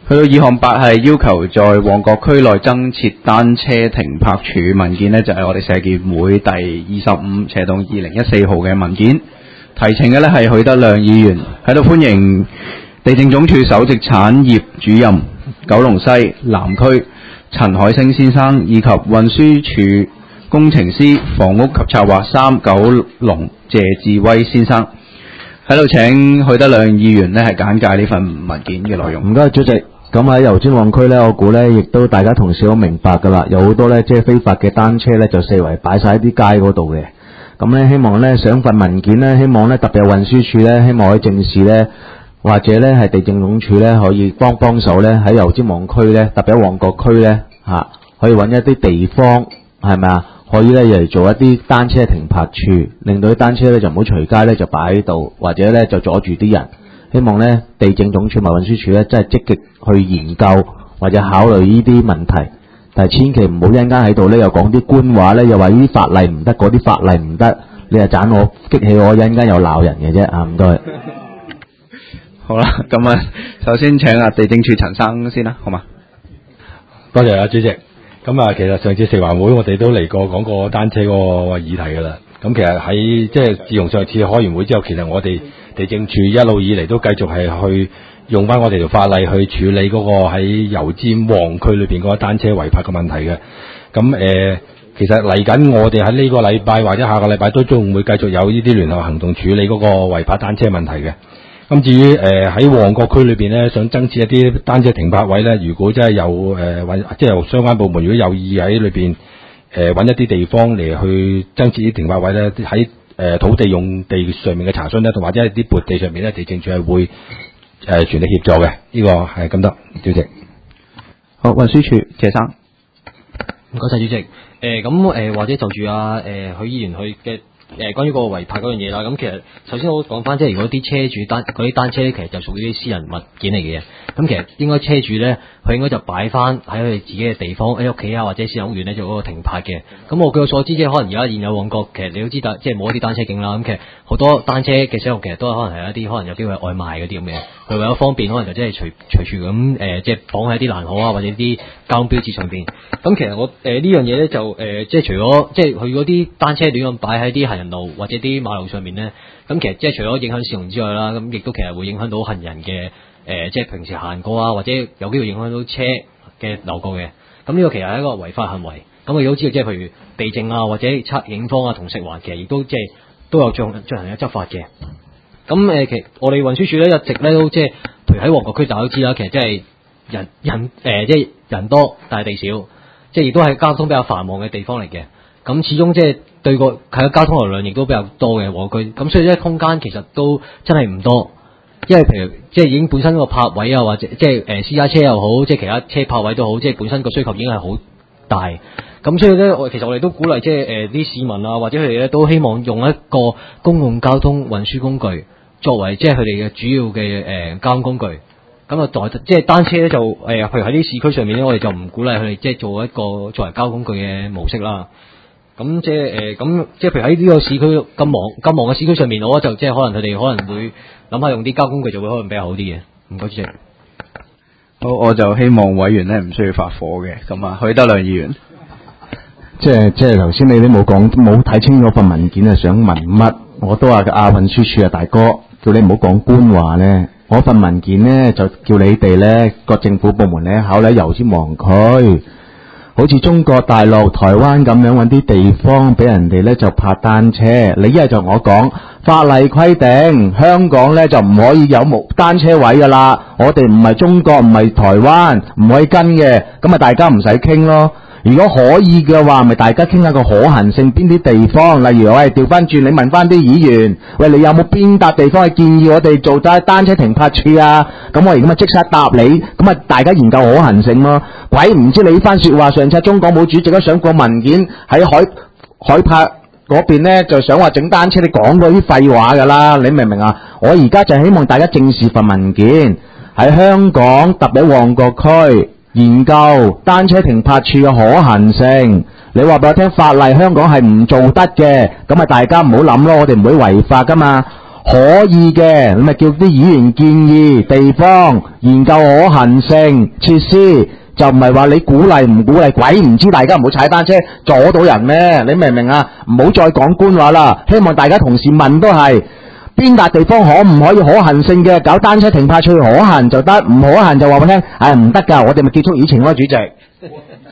去到2項8係要求在旺角區內增設單車停泊處，文件呢就係我哋社建會第25/2014號嘅文件，提呈嘅呢係許德亮議員，喺度歡迎地政總署首席產業主任九龍西南區陳海星先生，以及運輸署工程師房屋及策劃3九龍謝志威先生，喺度請許德亮議員呢係簡介呢份文件嘅內容。 唔該，主席。咁喺油尖旺區咧，我估咧亦都大家同事都明白噶啦，有好多咧即係非法嘅單車咧就四圍擺晒喺啲街嗰度嘅。咁咧希望咧上份文件咧，希望咧特別係運輸署咧，希望可以正視咧，或者咧係地政總署咧可以幫手咧喺油尖旺區咧，特別喺旺角區咧可以揾一啲地方係咪啊？可以咧嚟做一啲單車停泊處，令到啲單車咧就唔好隨街咧就擺喺度，或者咧就阻住啲人。希望咧地政總署同運輸署咧真係積極去研究或者考慮呢啲問題，但係千祈唔好一陣間喺度咧又講啲官話咧，又話呢啲法例唔得，嗰啲法例唔得，你又盞我激氣我，一陣間又鬧人嘅啫啊！唔該。 好啦，咁啊，首先請地政處陳生先啦，好嘛？ 多謝啊，主席。咁啊，其實上次食環會我哋都嚟過講過單車嗰個議題噶啦。咁其實喺即係自從上次開完會之後，其實我哋地政處一路以嚟都繼續係去用翻我哋條法例去處理嗰個喺油尖旺區裏邊嗰個單車違泊嘅問題嘅。咁其實嚟緊我哋喺呢個禮拜或者下個禮拜都仲會繼續有呢啲聯合行動處理嗰個違泊單車問題嘅。咁至於喺旺角區裏邊咧，想增設一啲單車停泊位咧，如果真係有即係由相關部門如果有意喺裏邊揾一啲地方嚟去增設啲停泊位咧，喺土地用地上面嘅查詢咧，同或者係啲撥地上面咧，地政處係會全力協助嘅。呢個係咁得，主席。 好，運輸署謝生。 唔該晒，主席。咁或者就住許議員佢嘅關於個違泊嗰樣嘢啦。咁其實首先我講翻，即係如果啲車主嗰啲單車咧，其實就屬於啲私人物件嚟嘅。咁其實應該車主咧，佢應該就擺翻喺佢哋自己嘅地方，喺屋企啊或者私人屋苑咧做嗰個停泊嘅。咁我據我所知，即係可能而家現有旺角，其實你都知道，即係冇一啲單車徑啦。咁其實好多單車嘅使用，其實都可能係一啲可能有機會外賣嗰啲咁嘅。佢為咗方便，可能就即係隨處咁即係綁喺啲欄杆啊或者啲交通標誌上邊。咁其實我呢樣嘢咧就即係除咗即係佢嗰啲單車亂咁擺喺啲行人路或者啲馬路上面咧，咁其實即係除咗影響市容之外啦，咁亦都其實會影響到行人嘅即係平時行過啊，或者有機會影響到車嘅流過嘅。咁呢個其實係一個違法行為。咁我亦都知道，即係譬如地政啊或者警方啊同食環其實亦都即係都有進行嘅執法嘅。咁其實我哋運輸署咧一直咧都即係，譬如喺旺角區大家都知啦，其實即係人即係人多但係地少，即係亦都係交通比較繁忙嘅地方嚟嘅。咁始終即係對個係交通流量亦都比較多嘅旺角區，咁所以咧空間其實都真係唔多，因為譬如即係已經本身個泊位啊，或者即係私家車又好，即係其他車泊位都好，即係本身個需求已經係好大。咁所以咧，其實我哋都鼓勵即係啲市民啊，或者佢哋咧都希望用一個公共交通運輸工具作為即係佢哋嘅主要嘅交通工具。咁啊，即係單車咧就譬如喺啲市區上面咧，我哋就唔鼓勵佢哋即係做一個作為交通工具嘅模式啦。咁即係即係譬如喺呢個市區咁忙嘅市區上面，我就即係可能佢哋可能會諗下用啲交通工具就會可能比較好啲嘅。唔該，主席。 好，我就希望委員咧唔需要發火嘅。咁啊，許德亮議員。 即係頭先你都冇睇清楚份文件啊，想問乜？我都話運輸署啊，大哥叫你唔好講官話咧。我份文件咧就叫你哋咧各政府部門咧考慮油尖旺區，好似中國大陸、台灣咁樣搵啲地方俾人哋咧就泊單車。你一係就我講法例規定香港咧就唔可以有冇單車位噶啦，我哋唔係中國唔係台灣唔可以跟嘅，咁啊大家唔使傾咯。如果可以嘅話，咪大家傾下個可行性，邊啲地方，例如調翻轉，你問翻啲議員，喂，你有冇邊笪地方係建議我哋做單車停泊處啊？咁我而家咪即刻答你，咁啊大家研究可行性咯。鬼唔知你呢番說話，上次中港冇主席都上過文件喺海柏嗰邊呢，就想話整單車，你講過啲廢話噶啦，你明唔明啊？我而家就希望大家正視份文件，喺香港特別旺角區研究單車停泊處嘅可行性。你話俾我聽法例香港係唔做得嘅，咁啊大家唔好諗咯，我哋唔會違法噶嘛。 可以嘅，咁咪叫啲議員建議地方研究可行性設施，就唔係話你鼓勵唔鼓勵，鬼唔知大家唔好踩單車阻到人咩？你明唔明啊？唔好再講官話啦，希望大家同事問都係邊笪地方可唔可以可行性嘅搞單車停泊處可行就得，唔可行就話俾我聽，唔得㗎，我哋咪結束議程咯，主席。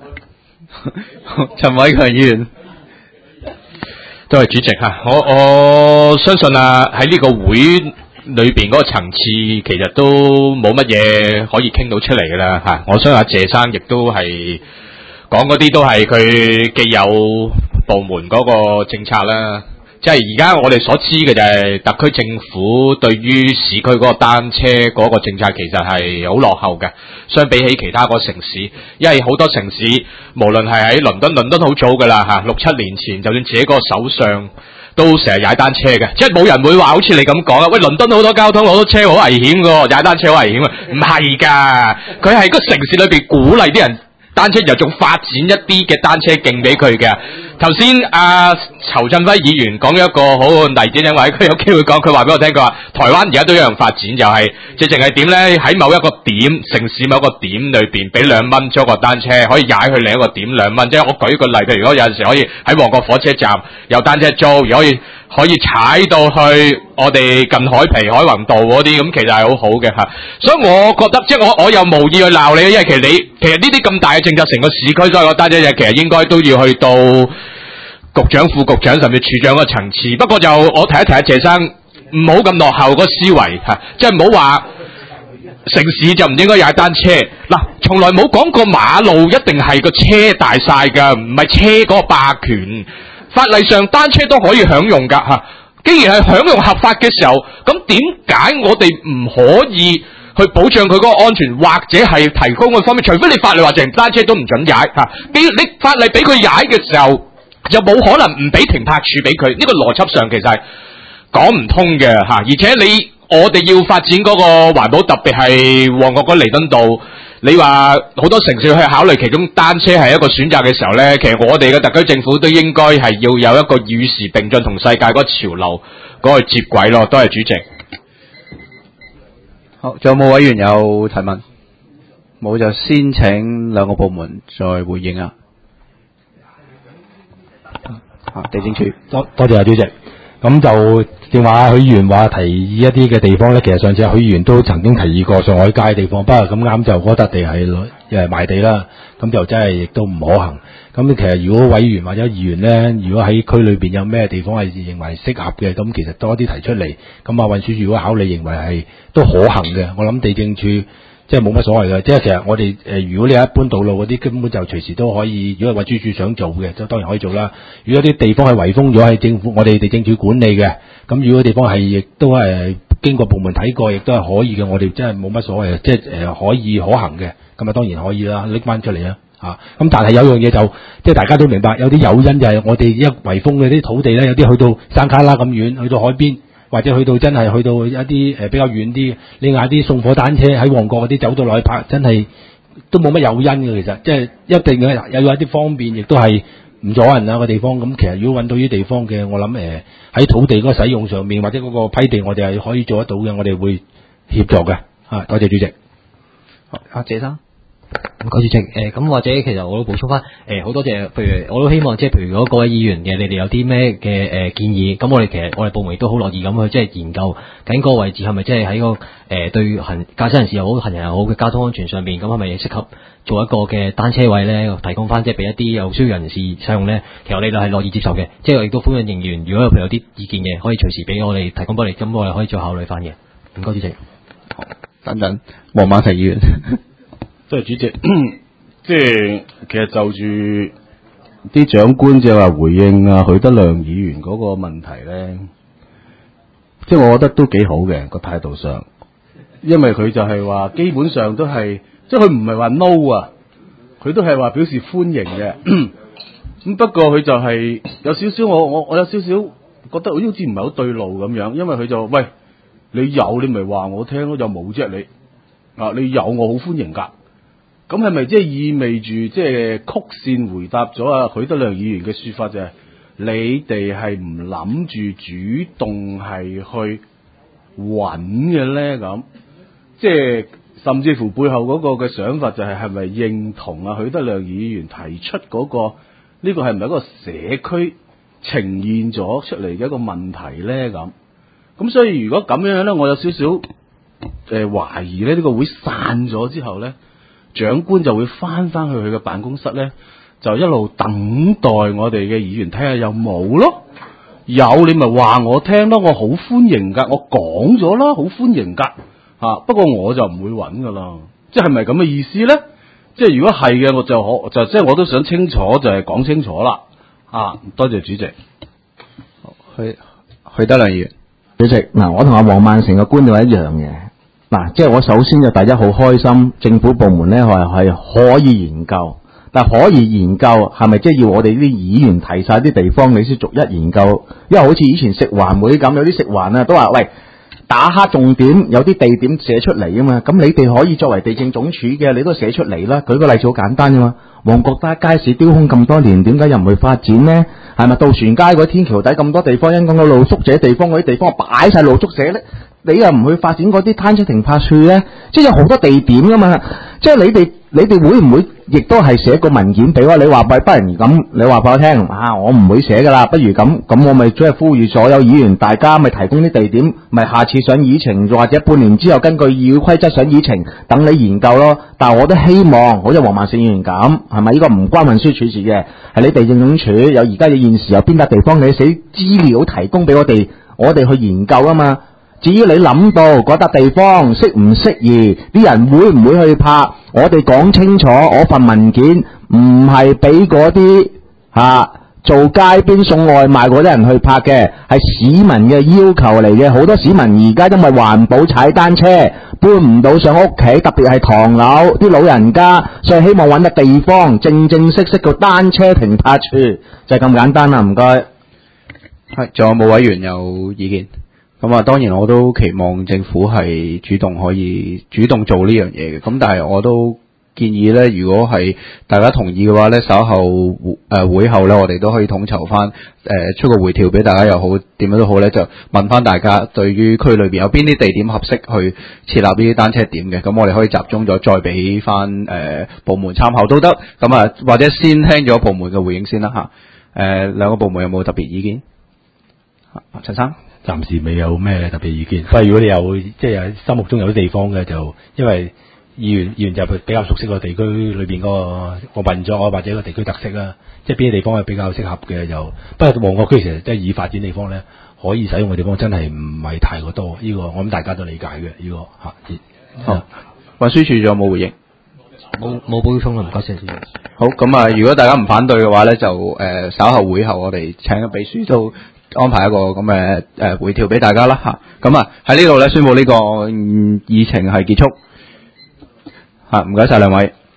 陳偉強議員。 多謝主席嚇，我相信啊喺呢個會裏邊嗰個層次，其實都冇乜嘢可以傾到出嚟㗎啦嚇。我相信阿謝生亦都係講嗰啲都係佢既有部門嗰個政策啦。即係而家我哋所知嘅就係特區政府對於市區嗰個單車嗰個政策其實係好落後嘅，相比起其他個城市，因為好多城市無論係喺倫敦好早㗎啦嚇，6-7年前就算自己個首相都成日踩單車嘅，即係冇人會話好似你咁講啊！喂，倫敦好多交通好多車好危險㗎，踩單車好危險啊！唔係㗎，佢係個城市裏邊鼓勵啲人單車，又仲發展一啲嘅單車徑俾佢嘅。頭先仇振輝議員講咗一個好好例子，因為佢有機會講，佢話俾我聽，佢話台灣而家都有樣發展，就係即係淨係點咧？喺某一個點，城市某一個點裏邊，俾2蚊租個單車，可以踩去另一個點2蚊。即係我舉個例，譬如如果有陣時可以喺旺角火車站有單車租，而可以踩到去我哋近海皮海泓道嗰啲，咁其實係好好嘅嚇。所以我覺得即係我又無意去鬧你，因為其實呢啲咁大嘅政策，成個市區所有個單車嘢，其實應該都要去到局長、副局長甚至處長個層次。不過就我提一提阿謝生，唔好咁落後個思維嚇，即係唔好話城市就唔應該踩單車。嗱，從來冇講過馬路一定係個車大晒㗎，唔係車嗰個霸權。法例上單車都可以享用㗎嚇。既然係享用合法嘅時候，咁點解我哋唔可以去保障佢嗰個安全，或者係提供嘅方面？除非你法律話淨單車都唔準踩嚇，你法例俾佢踩嘅時候，就冇可能唔俾停泊處俾佢。呢個邏輯上其實係講唔通嘅嚇。而且我哋要發展嗰個環保，特別係旺角嗰彌敦道。你話好多城市去考慮其中單車係一個選擇嘅時候呢，其實我哋嘅特區政府都應該係要有一個與時並進同世界嗰個潮流嗰個接軌咯。多謝主席。 好，仲有冇委員有提問？冇就先請兩個部門再回應啊。地政處。 多謝主席。咁就正話許議員話提議一啲嘅地方咧，其實上次許議員都曾經提議過上海街地方，不過咁啱就嗰笪地係賣地啦，咁就真係亦都唔可行。咁其實如果委員或者議員咧，如果喺區裏邊有咩地方係認為適合嘅，咁其實多啲提出嚟，咁運輸署如果考慮認為係都可行嘅，我諗地政處即係冇乜所謂嘅。即係其實我哋如果你一般道路嗰啲根本就隨時都可以，如果係運輸署想做嘅，就當然可以做啦。如果啲地方係圍封咗，係政府我哋地政處管理嘅，咁如果地方係亦都係經過部門睇過，亦都係可以嘅，我哋真係冇乜所謂嘅，即係可以可行嘅，咁當然可以啦，拎翻出嚟啦嚇。咁但係有樣嘢就即係大家都明白，有啲誘因就係我哋一圍封嘅啲土地咧，有啲去到山卡拉咁遠，去到海邊。或者去到真係去到一啲比較遠啲，你嗌啲送貨單車喺旺角嗰啲走到落去拍，真係都冇乜誘因嘅。其實即係一定嘅有一啲方便，亦都係唔阻人啊個地方。咁其實如果揾到呢啲地方嘅，我諗喺土地嗰個使用上面或者嗰個批地，我哋係可以做得到嘅，我哋會協助嘅。多謝主席。 好，阿謝生。 唔該主席，咁或者其實我都補充翻，好多謝，譬如我都希望即係譬如如果各位議員嘅，你哋有啲咩嘅建議，咁我哋部門亦都好樂意咁去即係研究緊個位置係咪即係喺個對駕駛人士又好行人又好嘅交通安全上面，咁係咪適合做一個嘅單車位咧？提供翻即係俾一啲有需要人士使用咧，其實我哋係樂意接受嘅，即係我亦都歡迎議員，如果有譬如有啲意見嘅，可以隨時俾我哋提供俾我哋，咁我哋可以再考慮翻嘅。唔該主席。 好，等陣，黃馬庭議員。 多謝主席，即係其實就住啲長官就話回應許德亮議員嗰個問題咧，即係我覺得都幾好嘅個態度上，因為佢就係話基本上都係，即係佢唔係話 no 啊，佢都係話表示歡迎嘅。咁不過佢就係有少少我有少少覺得好似唔係好對路咁樣，因為佢就喂，你有你咪話我聽咯，有冇啫你你有我好歡迎㗎。咁係咪即係意味住即係曲線回答咗許德亮議員嘅說法，就係你哋係唔諗住主動係去揾嘅咧？咁即係甚至乎背後嗰個嘅想法就係咪認同啊許德亮議員提出嗰個呢個係唔係一個社區呈現咗出嚟嘅一個問題咧？咁所以如果咁樣咧，我有少少懷疑咧，呢個會散咗之後咧，長官就會翻去佢嘅辦公室咧，就一路等待我哋嘅議員睇下有冇咯。有你咪話我聽咯，我好歡迎噶，我講咗啦，好歡迎噶吓。不過我就唔會揾噶啦，即係咪咁嘅意思咧？即係如果係嘅，我就即係我都想清楚，就係講清楚啦。多謝主席。 許德亮議員， 主席嗱，我同阿黃萬成嘅觀點係一樣嘅。嗱，即係我首先就第一好開心，政府部門咧係可以研究。但可以研究係咪即係要我哋啲議員提晒啲地方，你先逐一研究？因為好似以前食環會咁，有啲食環啊都話喂，打黑重點，有啲地點寫出嚟啊嘛。咁你哋可以作為地政總署嘅，你都寫出嚟啦。舉個例子好簡單啫嘛，旺角街市丟空咁多年，點解又唔去發展呢？係咪渡船街嗰天橋底咁多地方，因講到露宿者地方嗰啲地方擺晒露宿者咧？你又唔去發展嗰啲單車停泊處咧？即係有好多地點噶嘛。即係你哋會唔會亦都係寫個文件俾我？你話喂，不如咁，你話俾我聽我唔會寫噶啦。不如咁我咪即係呼籲所有議員，大家咪提供啲地點，咪下次上議程，或者半年之後根據議會規則上議程，等你研究咯。但係我都希望，好似黃萬勝議員咁，係咪呢個唔關運輸署事嘅？係你地政總署有而家嘅現時有邊笪地方，你寫資料提供俾我哋去研究啊嘛。至於你諗到嗰笪地方適唔適宜，啲人會唔會去拍，我哋講清楚。我份文件唔係俾嗰啲做街邊送外賣嗰啲人去拍嘅，係市民嘅要求嚟嘅。好多市民而家因為環保踩單車搬唔到上屋企，特別係唐樓啲老人家，所以希望揾個地方正式嘅單車停泊處，就係咁簡單啦。唔該。 係，仲有冇委員有意見？咁啊，當然我都期望政府係可以主動做呢樣嘢嘅。咁但係我都建議咧，如果係大家同意嘅話咧，稍後會後咧，我哋都可以統籌翻出個回條俾大家又好，點樣都好咧，就問翻大家對於區裏邊有邊啲地點合適去設立呢啲單車點嘅。咁我哋可以集中咗再俾翻部門參考都得。咁啊，或者先聽咗部門嘅回應先啦嚇。兩個部門有冇特別意見？陳生。 暫時未有咩特別意見，不過如果你有即係心目中有啲地方嘅，就因為議員就比較熟悉個地區裏邊個運作啊，或者個地區特色啦，即係邊啲地方係比較適合嘅就。不過旺角區其實即係已發展地方咧，可以使用嘅地方真係唔係太過多，呢個我諗大家都理解嘅呢個嚇。 好，運輸署仲有冇回應？ 冇補充啦，唔該晒。 好，咁啊，如果大家唔反對嘅話咧，就稍後會後我哋請個秘書都安排一個咁嘅回條俾大家啦嚇。咁啊喺呢度咧宣佈呢個議程係結束嚇，唔該晒兩位。